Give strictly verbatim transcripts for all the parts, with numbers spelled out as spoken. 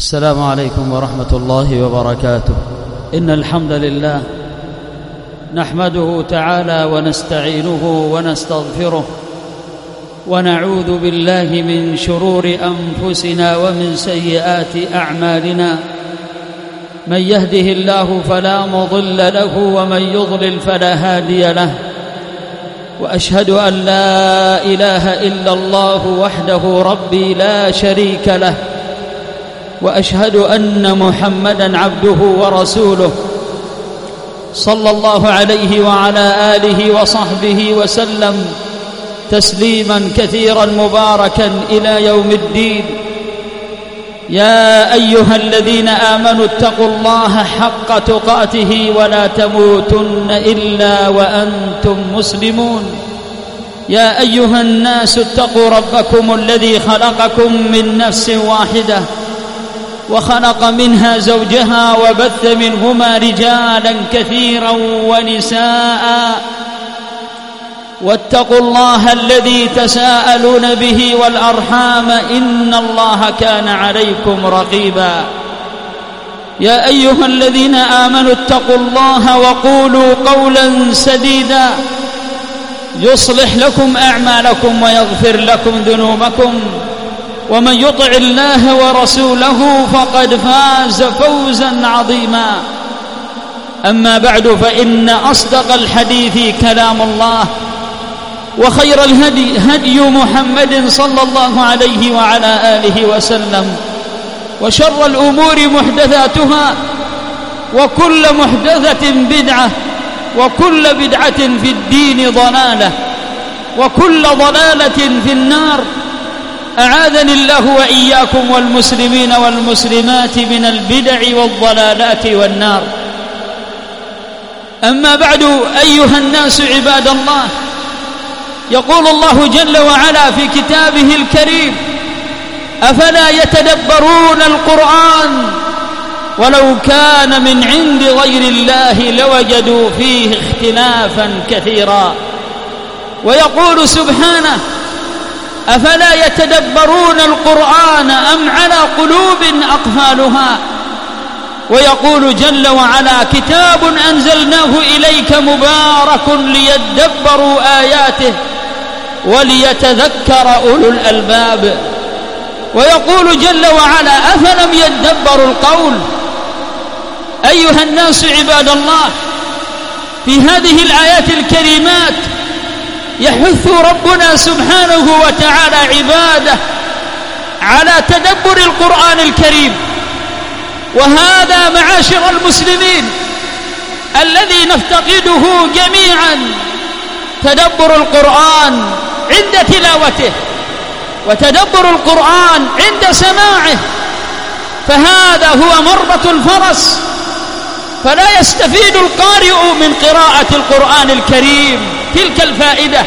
السلام عليكم ورحمة الله وبركاته. إن الحمد لله نحمده تعالى ونستعينه ونستغفره ونعوذ بالله من شرور أنفسنا ومن سيئات أعمالنا. من يهده الله فلا مضل له ومن يضلل فلا هادي له، وأشهد أن لا إله إلا الله وحده ربي لا شريك له، وأشهد أن محمدًا عبده ورسوله صلى الله عليه وعلى آله وصحبه وسلم تسليماً كثيراً مباركاً إلى يوم الدين. يا أيها الذين آمنوا اتقوا الله حق تقاته ولا تموتن إلا وأنتم مسلمون. يا أيها الناس اتقوا ربكم الذي خلقكم من نفس واحدة وخلق منها زوجها وبث منهما رجالاً كثيراً ونساءً، واتقوا الله الذي تساءلون به والأرحام إن الله كان عليكم رقيبا. يا أيها الذين آمنوا اتقوا الله وقولوا قولا سديدا يصلح لكم أعمالكم ويغفر لكم ذنوبكم، ومن يطع الله ورسوله فقد فاز فوزا عظيما. أما بعد، فإن أصدق الحديث كلام الله، وخير الهدي هدي محمد صلى الله عليه وعلى آله وسلم، وشر الأمور محدثاتها، وكل محدثة بدعة، وكل بدعة في الدين ضلالة، وكل ضلالة في النار. أعاذني الله وإياكم والمسلمين والمسلمات من البدع والضلالات والنار. أما بعد، أيها الناس عباد الله، يقول الله جل وعلا في كتابه الكريم: أفلا يتدبرون القرآن ولو كان من عند غير الله لوجدوا فيه اختلافا كثيرا. ويقول سبحانه: أفلا يتدبرون القرآن أم على قلوب أقفالها. ويقول جل وعلا: كتاب أنزلناه إليك مبارك ليدبروا آياته وليتذكر أولو الألباب. ويقول جل وعلا: أفلم يدبروا القول. أيها الناس عباد الله، في هذه الآيات الكريمات يحث ربنا سبحانه وتعالى عباده على تدبر القرآن الكريم. وهذا معاشر المسلمين الذي نفتقده جميعا، تدبر القرآن عند تلاوته، وتدبر القرآن عند سماعه، فهذا هو مربط الفرس. فلا يستفيد القارئ من قراءة القرآن الكريم تلك الفائدة،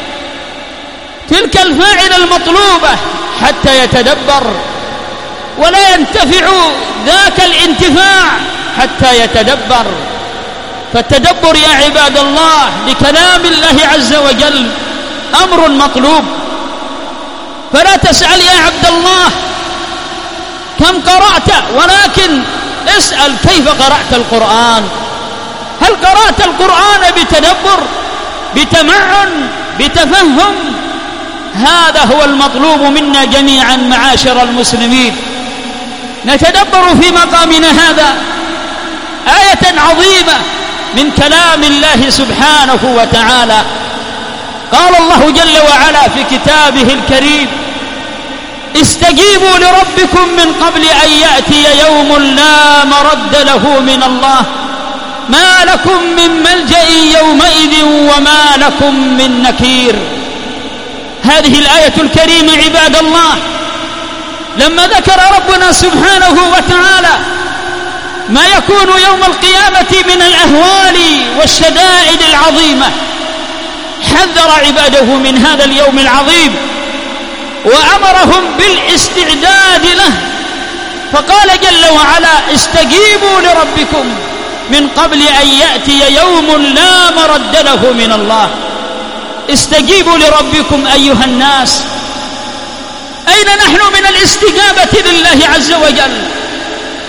تلك الفاعلة المطلوبة حتى يتدبر، ولا ينتفع ذاك الانتفاع حتى يتدبر. فالتدبر يا عباد الله لكلام الله عز وجل أمر مطلوب. فلا تسأل يا عبد الله كم قرأت، ولكن اسأل كيف قرأت القرآن. هل قرأت القرآن بتدبر، بتمعن، بتفهم؟ هذا هو المطلوب منا جميعا معاشر المسلمين. نتدبر في مقامنا هذا آية عظيمة من كلام الله سبحانه وتعالى. قال الله جل وعلا في كتابه الكريم: استجيبوا لربكم من قبل أن يأتي يوم لا مرد له من الله، ما لكم من ملجأ يومئذ وما لكم من نكير. هذه الآية الكريمة عباد الله لما ذكر ربنا سبحانه وتعالى ما يكون يوم القيامة من الأهوال والشدائد العظيمة، حذر عباده من هذا اليوم العظيم وأمرهم بالاستعداد له. فقال جل وعلا: استجيبوا لربكم من قبل أن يأتي يوم لا مرد له من الله. استجيبوا لربكم أيها الناس. أين نحن من الاستجابة لله عز وجل؟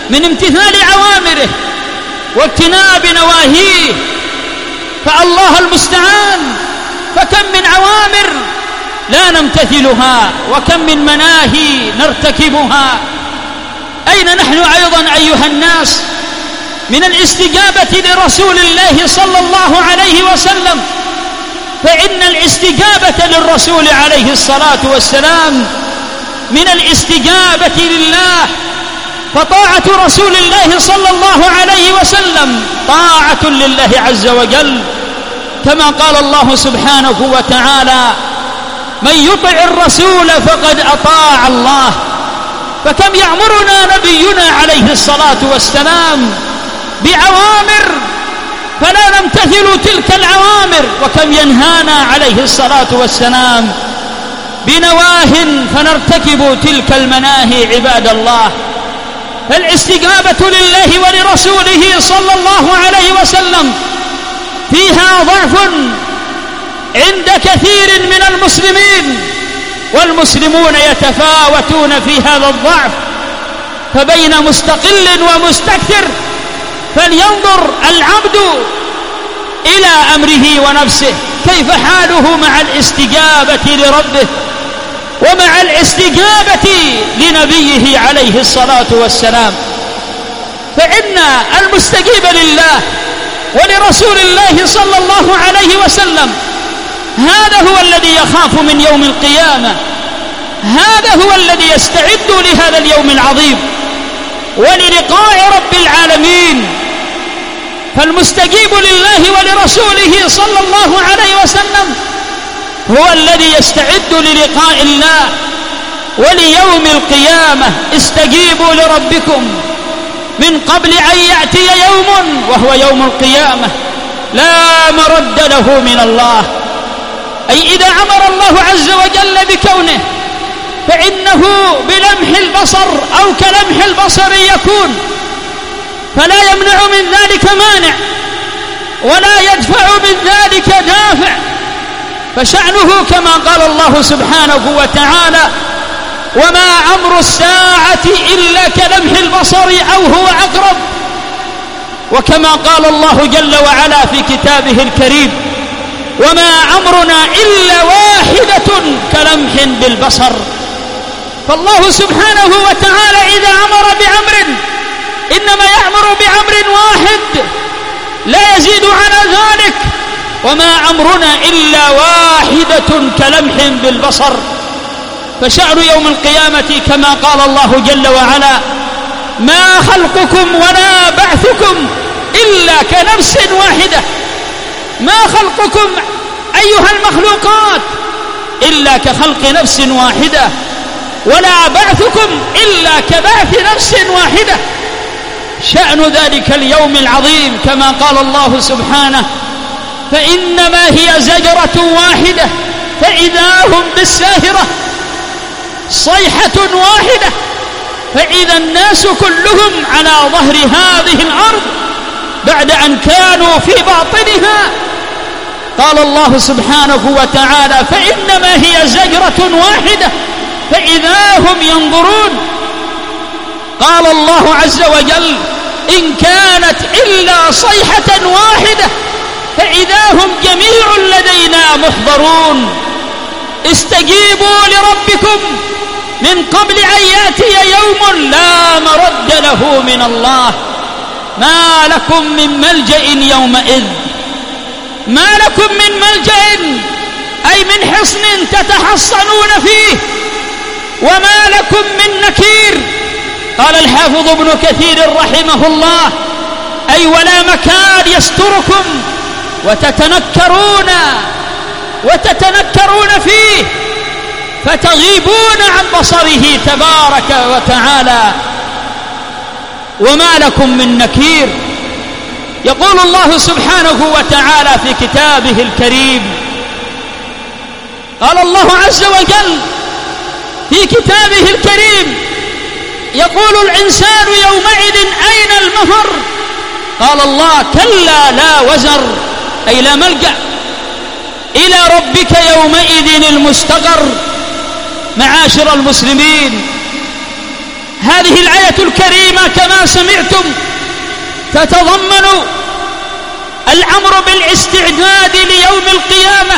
من امتثال أوامره واجتناب نواهيه، فالله المستعان. فكم من أوامر لا نمتثلها، وكم من مناهي نرتكبها. أين نحن أيضا أيها الناس من الاستجابة لرسول الله صلى الله عليه وسلم؟ فإن الاستجابة للرسول عليه الصلاة والسلام من الاستجابة لله، فطاعة رسول الله صلى الله عليه وسلم طاعة لله عز وجل، كما قال الله سبحانه وتعالى: من يطع الرسول فقد أطاع الله. فكم يأمرنا نبينا عليه الصلاة والسلام بأوامر فلا نمتثل تلك الأوامر، وكم ينهانا عليه الصلاة والسلام بنواه فنرتكب تلك المناهي. عباد الله، فالاستجابة لله ولرسوله صلى الله عليه وسلم فيها ضعف عند كثير من المسلمين، والمسلمون يتفاوتون في هذا الضعف، فبين مستقل ومستكثر فلينظر العبد إلى أمره ونفسه كيف حاله مع الاستجابة لربه ومع الاستجابة لنبيه عليه الصلاة والسلام. فإن المستجيب لله ولرسول الله صلى الله عليه وسلم هذا هو الذي يخاف من يوم القيامة، هذا هو الذي يستعد لهذا اليوم العظيم وللقاء رب العالمين. فالمستجيب لله ولرسوله صلى الله عليه وسلم هو الذي يستعد للقاء الله وليوم القيامة. استجيبوا لربكم من قبل أن يأتي يوم وهو يوم القيامة لا مرد له من الله. أي إذا أمر الله عز وجل بكونه فإنه بلمح البصر أو كلمح البصر يكون، فلا يمنع من ذلك مانع ولا يدفع من ذلك دافع. فشأنه كما قال الله سبحانه وتعالى: وما أمر الساعة إلا كلمح البصر أو هو أقرب. وكما قال الله جل وعلا في كتابه الكريم: وما أمرنا إلا واحدة كلمح بالبصر. فالله سبحانه وتعالى إذا أمر بأمر إنما يأمر بأمر واحد لا يزيد على ذلك. وما أمرنا إلا واحدة كلمح بالبصر. فشأن يوم القيامة كما قال الله جل وعلا: ما خلقكم ولا بعثكم إلا كنفس واحدة. ما خلقكم أيها المخلوقات إلا كخلق نفس واحدة، ولا بعثكم إلا كبعث نفس واحدة. شأن ذلك اليوم العظيم كما قال الله سبحانه: فإنما هي زجرة واحدة فإذا هم بالساهرة، صيحة واحدة فإذا الناس كلهم على ظهر هذه الأرض بعد أن كانوا في باطنها. قال الله سبحانه وتعالى: فإنما هي زجرة واحدة فإذا هم ينظرون. قال الله عز وجل: إن كانت إلا صيحة واحدة فإذا هم جميع لدينا محضرون. استجيبوا لربكم من قبل أن يأتي يوم لا مرد له من الله. ما لكم من ملجأ يومئذ، ما لكم من ملجأ أي من حصن تتحصنون فيه، وما لكم من نكير. قال الحافظ ابن كثير رحمه الله: أي ولا مكان يستركم وتتنكرون وتتنكرون فيه فتغيبون عن بصره تبارك وتعالى. وما لكم من نكير. يقول الله سبحانه وتعالى في كتابه الكريم، قال الله عز وجل في كتابه الكريم: يقول الإنسان يومئذ أين المفر؟ قال الله: كلا لا وزر، أي لا ملجأ، إلى ربك يومئذ المستقر. معاشر المسلمين، هذه الآية الكريمة كما سمعتم تتضمن الأمر بالاستعداد ليوم القيامة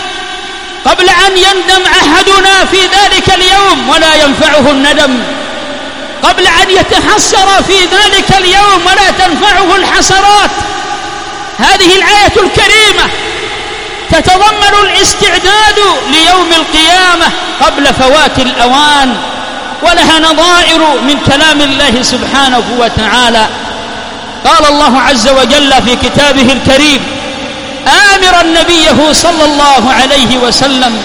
قبل أن يندم أحدنا في ذلك اليوم ولا ينفعه الندم، قبل أن يتحسر في ذلك اليوم ولا تنفعه الحسرات. هذه الآية الكريمة تتضمن الاستعداد ليوم القيامة قبل فوات الأوان، ولها نظائر من كلام الله سبحانه وتعالى. قال الله عز وجل في كتابه الكريم آمرا نبيه صلى الله عليه وسلم: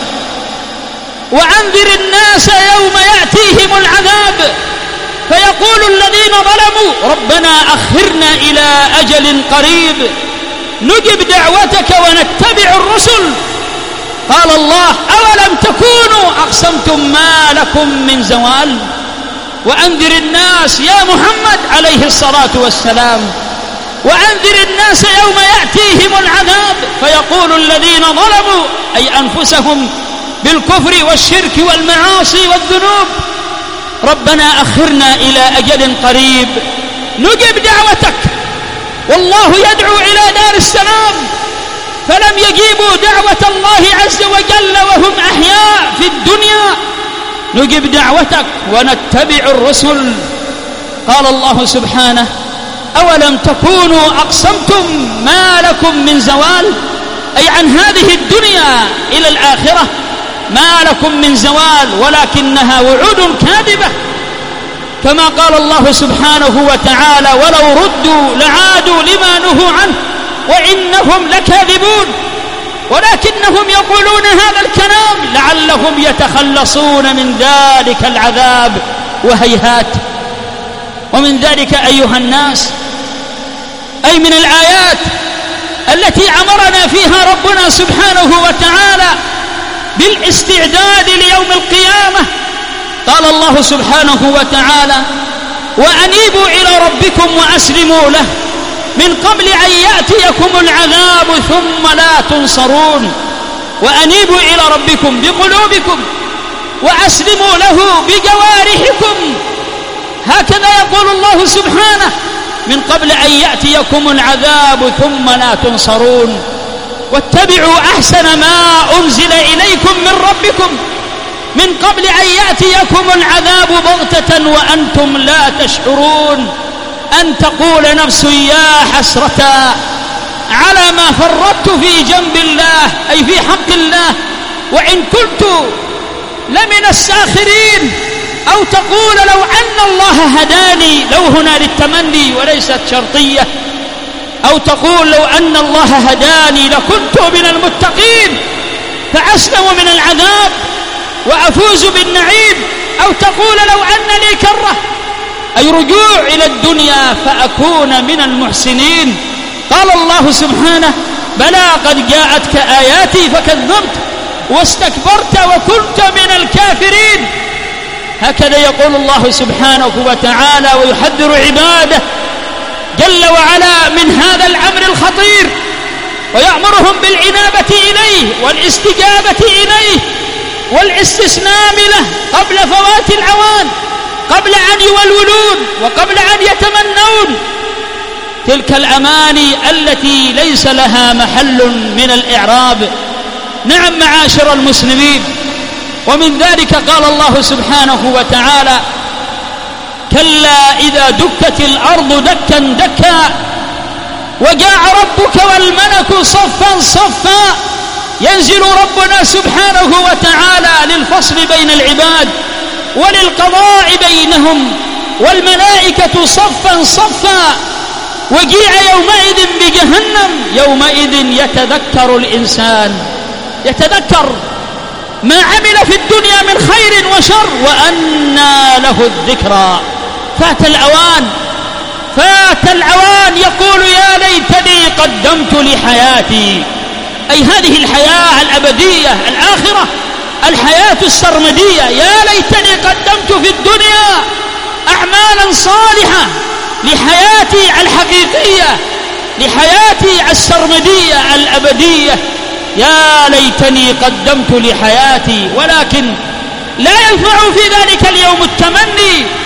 وأنذر الناس يوم يأتيهم العذاب فيقول الذين ظلموا ربنا أخرنا إلى أجل قريب نجب دعوتك ونتبع الرسل. قال الله: أولم تكونوا أقسمتم ما لكم من زوال. وأنذر الناس يا محمد عليه الصلاة والسلام، وأنذر الناس يوم يأتيهم العذاب فيقول الذين ظلموا أي أنفسهم بالكفر والشرك والمعاصي والذنوب ربنا أخرنا إلى أجل قريب نجب دعوتك. والله يدعو إلى دار السلام، فلم يجيبوا دعوة الله عز وجل وهم أحياء في الدنيا. نجب دعوتك ونتبع الرسل. قال الله سبحانه: أولم تكونوا أقسمتم ما لكم من زوال، أي عن هذه الدنيا إلى الآخرة ما لكم من زوال، ولكنها وعود كاذبة، كما قال الله سبحانه وتعالى: ولو ردوا لعادوا لما نهوا عنه وإنهم لكاذبون. ولكنهم يقولون هذا الكلام لعلهم يتخلصون من ذلك العذاب، وهيهات. ومن ذلك أيها الناس، أي من الآيات التي أمرنا فيها ربنا سبحانه وتعالى بالاستعداد ليوم القيامة، قال الله سبحانه وتعالى: وأنيبوا إلى ربكم وأسلموا له من قبل أن يأتيكم العذاب ثم لا تنصرون. وأنيبوا إلى ربكم بقلوبكم وأسلموا له بجوارحكم، هكذا يقول الله سبحانه: من قبل أن يأتيكم العذاب ثم لا تنصرون. واتبعوا أحسن ما أنزل إليكم من ربكم من قبل أن يأتيكم العذاب بغتة وأنتم لا تشعرون، أن تقول نفس يا حسرة على ما فرطت في جنب الله، أي في حق الله، وإن كنت لمن الساخرين. أو تقول لو أن الله هداني، لو هنا للتمني وليست شرطية. أو تقول لو أن الله هداني لكنت من المتقين فأسلم من العذاب وأفوز بالنعيم. أو تقول لو أن لي كرة، أي رجوع إلى الدنيا فأكون من المحسنين. قال الله سبحانه: بلى قد جاءتك آياتي فكذبت واستكبرت وكنت من الكافرين. هكذا يقول الله سبحانه وتعالى ويحذر عباده جل وعلا من هذا الأمر الخطير، ويأمرهم بالإنابة إليه والاستجابة إليه والاستسلام له قبل فوات الأوان، قبل أن يولولون وقبل أن يتمنون تلك الأماني التي ليس لها محل من الإعراب. نعم معاشر المسلمين، ومن ذلك قال الله سبحانه وتعالى: كلا إذا دكت الأرض دكا دكا وجاء ربك والملك صفا صفا. ينزل ربنا سبحانه وتعالى للفصل بين العباد وللقضاء بينهم، والملائكة صفا صفا. وجيء يومئذ بجهنم، يومئذ يتذكر الإنسان، يتذكر ما عمل في الدنيا من خير وشر، وأنى له الذكرى. فات الأوان، فات الأوان، يقول يا ليتني قدمت لحياتي، أي هذه الحياة الأبدية الآخرة، الحياة السرمدية. يا ليتني قدمت في الدنيا أعمالا صالحة لحياتي الحقيقية، لحياتي السرمدية الأبدية. يا ليتني قدمت لحياتي. ولكن لا ينفع في ذلك اليوم التمني،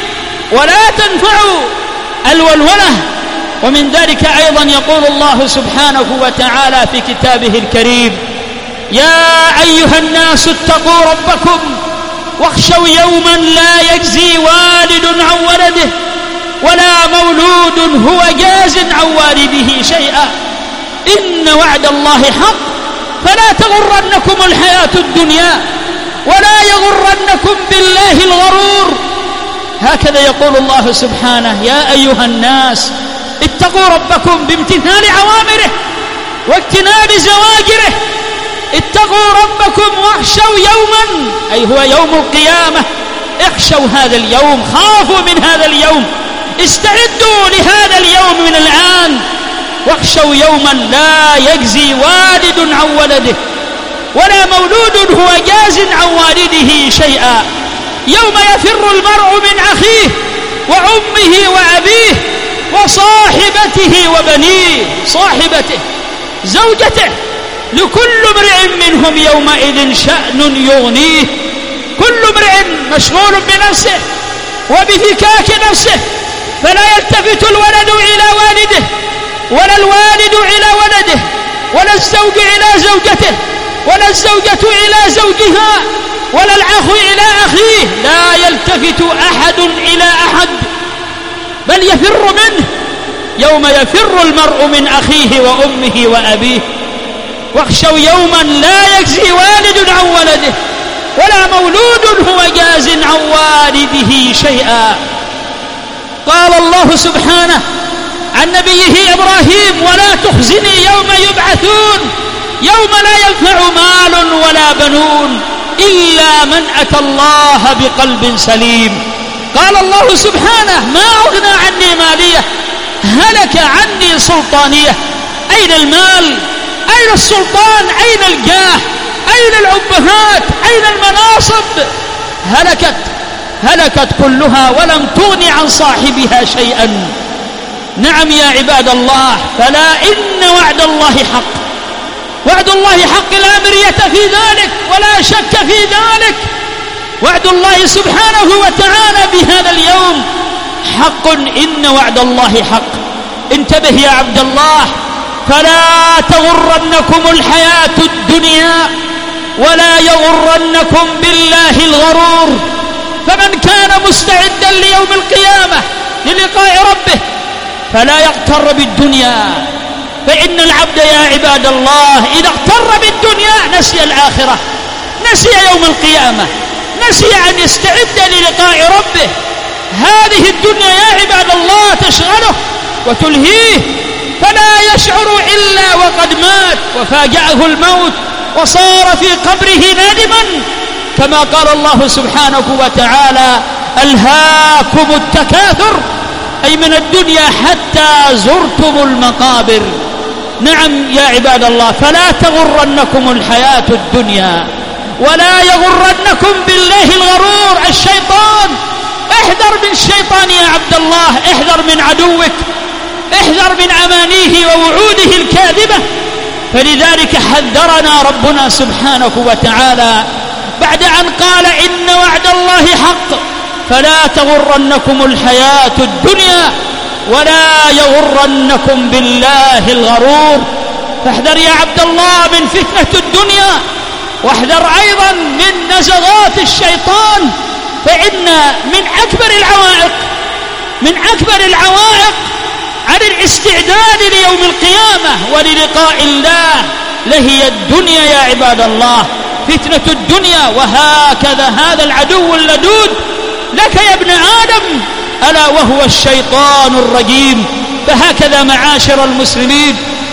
ولا تنفع الولولة. ومن ذلك أيضا يقول الله سبحانه وتعالى في كتابه الكريم: يا أيها الناس اتقوا ربكم واخشوا يوما لا يجزي والد عن ولده ولا مولود هو جاز عن والده شيئا إن وعد الله حق فلا تغرنكم الحياة الدنيا ولا يغرنكم بالله الغرور. هكذا يقول الله سبحانه: يا أيها الناس اتقوا ربكم بامتثال أوامره واجتناب زواجره. اتقوا ربكم واخشوا يوما، أي هو يوم القيامة. اخشوا هذا اليوم، خافوا من هذا اليوم، استعدوا لهذا اليوم من الآن. واخشوا يوما لا يجزي والد عن ولده ولا مولود هو جاز عن والده شيئا. يوم يفر المرء من أخيه وأمه وأبيه وصاحبته وبنيه، صاحبته زوجته، لكل امرئ منهم يومئذ شأن يغنيه. كل امرئ مشغول بنفسه وبفكاك نفسه، فلا يلتفت الولد إلى والده ولا الوالد إلى ولده ولا الزوج إلى زوجته ولا الزوجة إلى زوجها ولا الأخ إلى أخيه. لا يلتفت أحد إلى أحد بل يفر منه يوم يفر المرء من أخيه وأمه وأبيه. واخشوا يوما لا يجزي والد عن ولده ولا مولود هو جاز عن والده شيئا. قال الله سبحانه عن نبيه إبراهيم: ولا تخزني يوم يبعثون يوم لا ينفع مال ولا بنون إلا من أتى الله بقلب سليم. قال الله سبحانه: ما أغنى عني مالية هلك عني سلطانية. أين المال؟ أين السلطان؟ أين الجاه؟ أين العبهات؟ أين المناصب؟ هلكت هلكت كلها ولم تغن عن صاحبها شيئا. نعم يا عباد الله، فلا إن وعد الله حق. وعد الله حق لا مرية في ذلك ولا شك في ذلك. وعد الله سبحانه وتعالى بهذا اليوم حق، إن وعد الله حق. انتبه يا عبد الله، فلا تغرنكم الحياة الدنيا ولا يغرنكم بالله الغرور. فمن كان مستعدا ليوم القيامة للقاء ربه فلا يغتر بالدنيا، فإن العبد يا عباد الله إذا اغتر بالدنيا نسي الآخرة، نسي يوم القيامة، نسي أن يستعد للقاء ربه. هذه الدنيا يا عباد الله تشغله وتلهيه، فلا يشعر إلا وقد مات وفاجأه الموت وصار في قبره نادما، كما قال الله سبحانه وتعالى: ألهاكم التكاثر، أي من الدنيا حتى زرتم المقابر. نعم يا عباد الله، فلا تغرنكم الحياة الدنيا ولا يغرنكم بالله الغرور، الشيطان. احذر من الشيطان يا عبد الله، احذر من عدوك، احذر من أمانيه ووعوده الكاذبة. فلذلك حذرنا ربنا سبحانه وتعالى بعد أن قال: إن وعد الله حق فلا تغرنكم الحياة الدنيا ولا يغرنكم بالله الغرور. فاحذر يا عبد الله من فتنة الدنيا، واحذر أيضا من نزغات الشيطان، فإن من أكبر العوائق من أكبر العوائق عن الاستعداد ليوم القيامة وللقاء الله لهي الدنيا يا عباد الله، فتنة الدنيا. وهكذا هذا العدو اللدود لك يا ابن آدم، ألا وهو الشيطان الرجيم. فهكذا معاشر المسلمين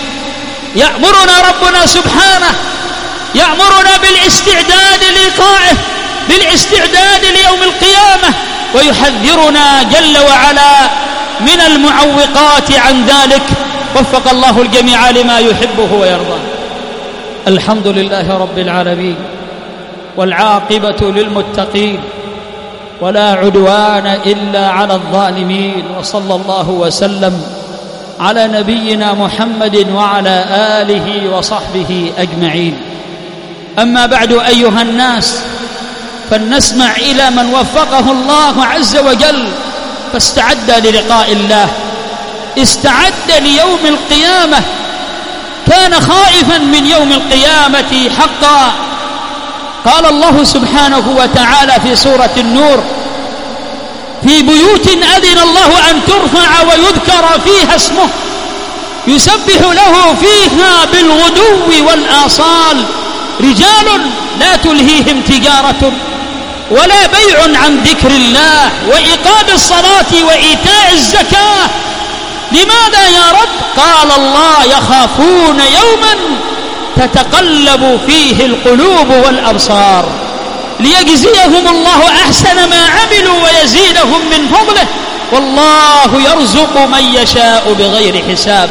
يأمرنا ربنا سبحانه، يأمرنا بالاستعداد للقائه، بالاستعداد ليوم القيامة، ويحذرنا جل وعلا من المعوقات عن ذلك. وفق الله الجميع لما يحبه ويرضاه. الحمد لله رب العالمين، والعاقبة للمتقين، ولا عدوان إلا على الظالمين. وصلى الله وسلم على نبينا محمد وعلى آله وصحبه أجمعين. أما بعد أيها الناس، فلنسمع إلى من وفقه الله عز وجل فاستعد للقاء الله، استعد ليوم القيامة، كان خائفا من يوم القيامة حقا. قال الله سبحانه وتعالى في سورة النور: في بيوت أذن الله أن ترفع ويذكر فيها اسمه يسبح له فيها بالغدو والآصال رجال لا تلهيهم تجارة ولا بيع عن ذكر الله وإقام الصلاة وإيتاء الزكاة. لماذا يا رب؟ قال الله: يخافون يوما تتقلب فيه القلوب والأبصار ليجزيهم الله أحسن ما عملوا ويزيدهم من فضله والله يرزق من يشاء بغير حساب.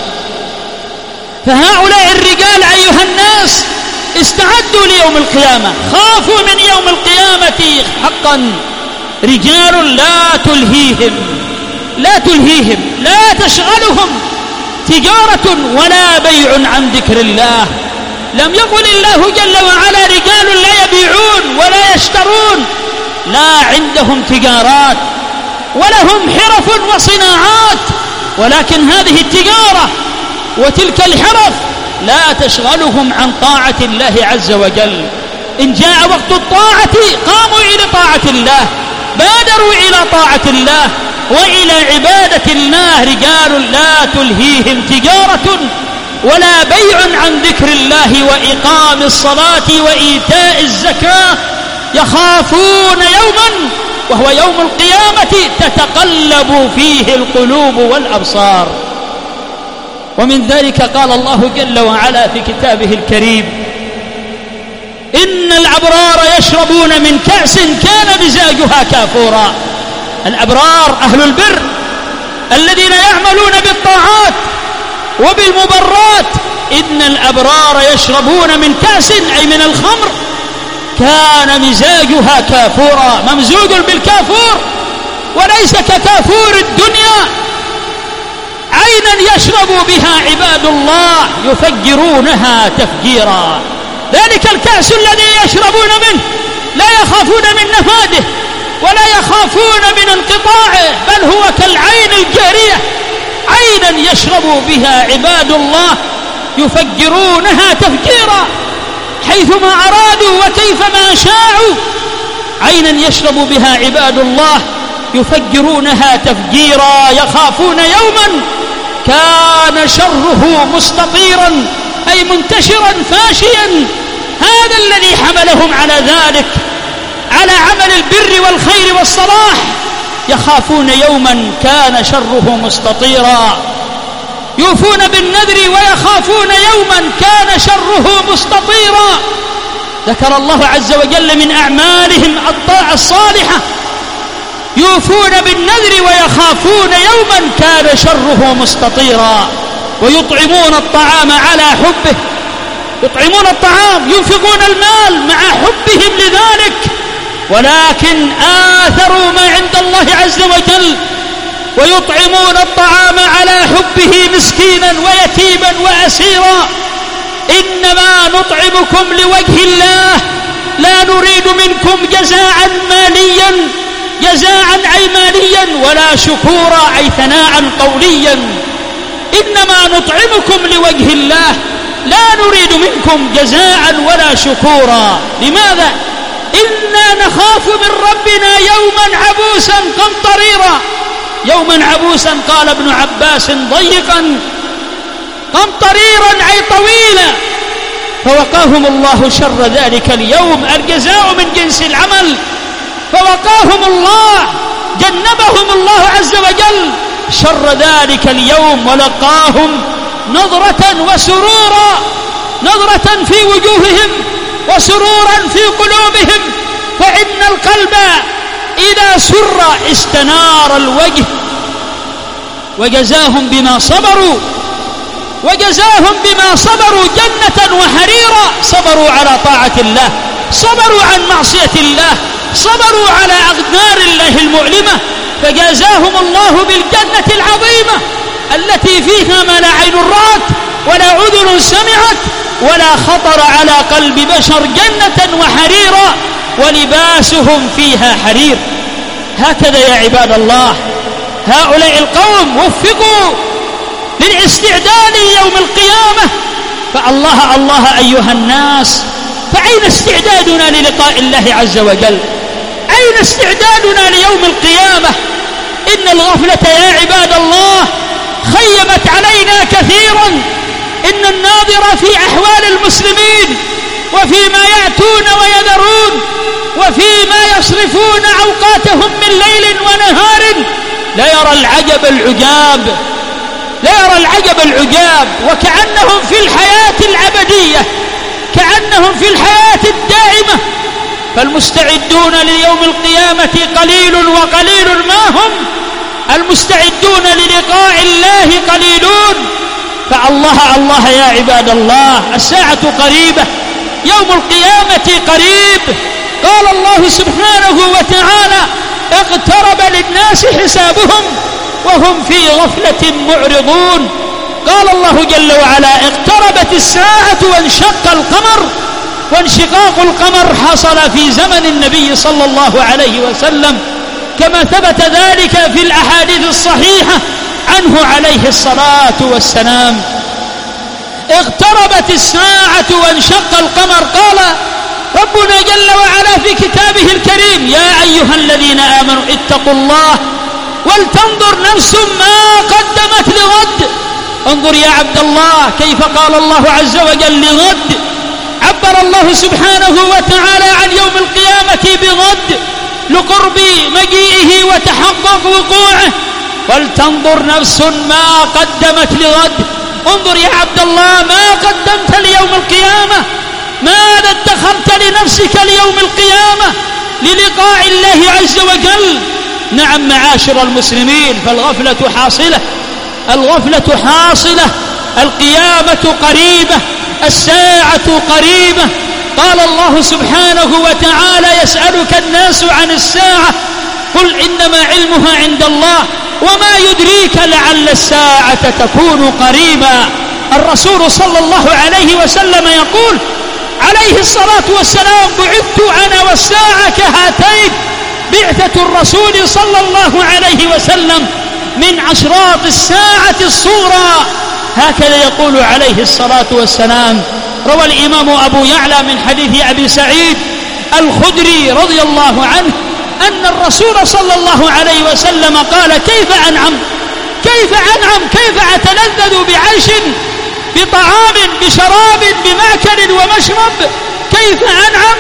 فهؤلاء الرجال أيها الناس استعدوا ليوم القيامة، خافوا من يوم القيامة حقا. رجال لا تلهيهم لا تلهيهم لا تشغلهم تجارة ولا بيع عن ذكر الله. لم يقل الله جل وعلا رجال لا يبيعون ولا يشترون، لا، عندهم تجارات ولهم حرف وصناعات، ولكن هذه التجارة وتلك الحرف لا تشغلهم عن طاعة الله عز وجل. إن جاء وقت الطاعة قاموا إلى طاعة الله، بادروا إلى طاعة الله وإلى عبادة الله. رجال لا تلهيهم تجارة ولا بيع عن ذكر الله وإقام الصلاة وإيتاء الزكاة يخافون يوما وهو يوم القيامة تتقلب فيه القلوب والأبصار. ومن ذلك قال الله جل وعلا في كتابه الكريم: إن الأبرار يشربون من كأس كان مزاجها كافورا. الأبرار أهل البر الذين يعملون بالطاعات وبالمبرات. إن الأبرار يشربون من كأس أي من الخمر كان مزاجها كافورا، ممزوج بالكافور وليس ككافور الدنيا. عينا يشرب بها عباد الله يفجرونها تفجيرا. ذلك الكأس الذي يشربون منه لا يخافون من نفاده ولا يخافون من انقطاعه، بل هو كالعين الجارية، عينا يشرب بها عباد الله يفجرونها تفجيرا حيثما أرادوا وكيفما شاءوا. عينا يشرب بها عباد الله يفجرونها تفجيرا يخافون يوما كان شره مستطيرا أي منتشرا فاشيا. هذا الذي حملهم على ذلك، على عمل البر والخير والصلاح. يخافون يوما كان شره مستطيرا، يوفون بالنذر ويخافون يوما كان شره مستطيرا. ذكر الله عز وجل من أعمالهم الطاعة الصالحة: يوفون بالنذر ويخافون يوما كان شره مستطيرا. ويطعمون الطعام على حبه، يطعمون الطعام ينفقون المال مع حبهم لذلك، ولكن آثروا ما عند الله عز وجل. ويطعمون الطعام على حبه مسكينا ويتيما وأسيرا. إنما نطعمكم لوجه الله لا نريد منكم جزاء ماليا، جزاء أي ماليا، ولا شكورا أي ثناء قوليا. إنما نطعمكم لوجه الله لا نريد منكم جزاء ولا شكورا. لماذا؟ إنا نخاف من ربنا يوما عبوسا قمطريرا. يوما عبوسا قال ابن عباس ضيقا، قمطريرا أي طويلا. فوقاهم الله شر ذلك اليوم، الجزاء من جنس العمل. فوقاهم الله، جنبهم الله عز وجل شر ذلك اليوم، ولقاهم نظرة وسرورا، نظرة في وجوههم وسرورا في قلوبهم. فإن القلب إذا سر استنار الوجه. وجزاهم بما صبروا وجزاهم بما صبروا جنة وحريرا. صبروا على طاعة الله، صبروا عن معصية الله، صبروا على أقدار الله المؤلمة، فجازاهم الله بالجنة العظيمة التي فيها ما لا عين رأت ولا أذن سمعت ولا خطر على قلب بشر. جنة ولباسهم فيها حرير. هكذا يا عباد الله هؤلاء القوم وفقوا للاستعداد ليوم القيامة. فالله الله أيها الناس، فأين استعدادنا للقاء الله عز وجل؟ أين استعدادنا ليوم القيامة؟ إن الغفلة يا عباد الله خيبت علينا كثيرا. إن الناظر في أحوال المسلمين وفيما يأتون ويذرون وفيما يصرفون أوقاتهم من ليل ونهار لا يرى العجب العجاب، لا يرى العجب العجاب، وكأنهم في الحياة الأبدية، كأنهم في الحياة الدائمة. فالمستعدون ليوم القيامة قليل وقليل ما هم، المستعدون للقاء الله قليلون. فالله الله يا عباد الله، الساعة قريبة، يوم القيامة قريب. قال الله سبحانه وتعالى: اقترب للناس حسابهم وهم في غفلة معرضون. قال الله جل وعلا: اقتربت الساعة وانشق القمر. وانشقاق القمر حصل في زمن النبي صلى الله عليه وسلم، كما ثبت ذلك في الأحاديث الصحيحة عنه عليه الصلاة والسلام. اقتربت الساعة وانشق القمر. قال ربنا جل وعلا في كتابه الكريم: يا أيها الذين آمنوا اتقوا الله ولتنظر نفس ما قدمت لغد. انظر يا عبد الله كيف قال الله عز وجل لغد. عبر الله سبحانه وتعالى عن يوم القيامة بغد لقرب مجيئه وتحقق وقوعه. ولتنظر نفس ما قدمت لغد. انظر يا عبد الله ما قدمت ليوم القيامة، ماذا ادخرت لنفسك ليوم القيامة للقاء الله عز وجل. نعم معاشر المسلمين، فالغفلة حاصلة، الغفلة حاصلة. القيامة قريبة، الساعة قريبة. قال الله سبحانه وتعالى: يسألك الناس عن الساعة قل إنما علمها عند الله وما يدريك لعل الساعة تكون قريبا. الرسول صلى الله عليه وسلم يقول عليه الصلاة والسلام: بعثت أنا والساعة كهاتين. بعثة الرسول صلى الله عليه وسلم من أشراط الساعة الصغرى، هكذا يقول عليه الصلاة والسلام. روى الإمام أبو يعلى من حديث أبي سعيد الخدري رضي الله عنه أن الرسول صلى الله عليه وسلم قال: كيف أنعم كيف أنعم كيف أتلذذ بعيش بطعام بشراب بمأكل ومشرب، كيف أنعم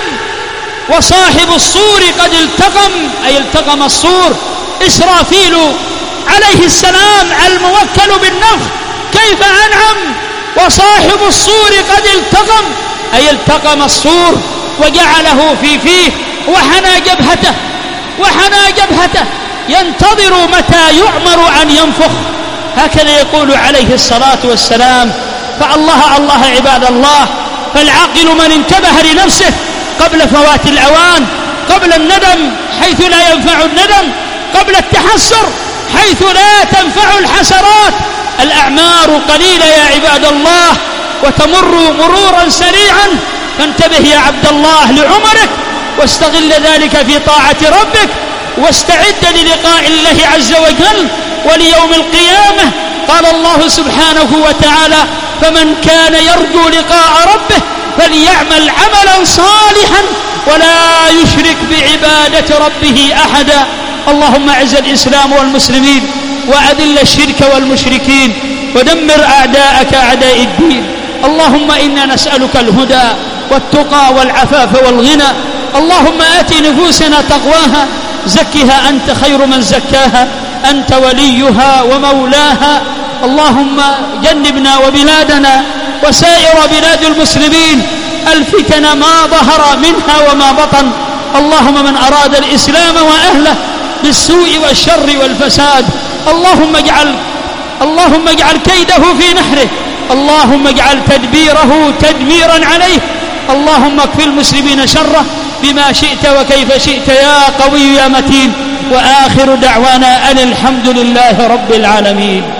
وصاحب الصور قد التقم، أي التقم الصور إسرافيل عليه السلام الموكل بالنفخ. كيف أنعم وصاحب الصور قد التقم، أي التقم الصور وجعله في فيه وحنى جبهته وحنى جبهته ينتظر متى يؤمر أن ينفخ. هكذا يقول عليه الصلاة والسلام. فالله الله عباد الله، فالعاقل من انتبه لنفسه قبل فوات الأوان، قبل الندم حيث لا ينفع الندم، قبل التحسر حيث لا تنفع الحسرات. الأعمار قليلة يا عباد الله وتمر مرورا سريعا، فانتبه يا عبد الله لعمرك واستغل ذلك في طاعة ربك، واستعد للقاء الله عز وجل وليوم القيامة. قال الله سبحانه وتعالى: فمن كان يرجو لقاء ربه فليعمل عملا صالحا ولا يشرك بعبادة ربه أحدا. اللهم أعز الإسلام والمسلمين وأذل الشرك والمشركين ودمر أعداءك أعداء الدين. اللهم إنا نسألك الهدى والتقى والعفاف والغنى. اللهم آت نفوسنا تقواها، زكها أنت خير من زكاها، أنت وليها ومولاها. اللهم جنبنا وبلادنا وسائر بلاد المسلمين الفتن ما ظهر منها وما بطن. اللهم من أراد الإسلام وأهله بالسوء والشر والفساد اللهم اجعل اللهم اجعل كيده في نحره، اللهم اجعل تدبيره تدميرا عليه. اللهم اكفِ المسلمين شره بما شئت وكيف شئت يا قوي يا متين. وآخر دعوانا أن الحمد لله رب العالمين.